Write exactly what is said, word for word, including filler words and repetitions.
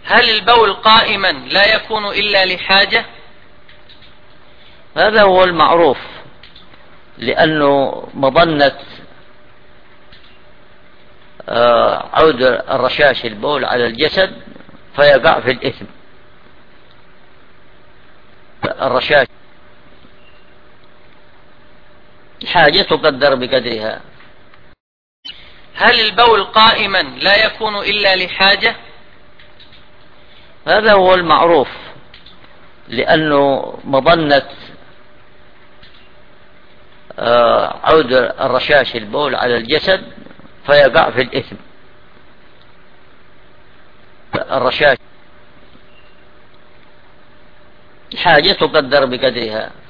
هل البول قائما لا يكون إلا لحاجة؟ هذا هو المعروف، لأنه مظنة عود الرشاش البول على الجسد فيقع في الإثم. الرشاش حاجة تقدر بقدرها. هل البول قائما لا يكون إلا لحاجة؟ هذا هو المعروف، لأنه مظنة عود الرشاش البول على الجسد فيقع في الإثم. الرشاش حاجة تقدر بقدرها.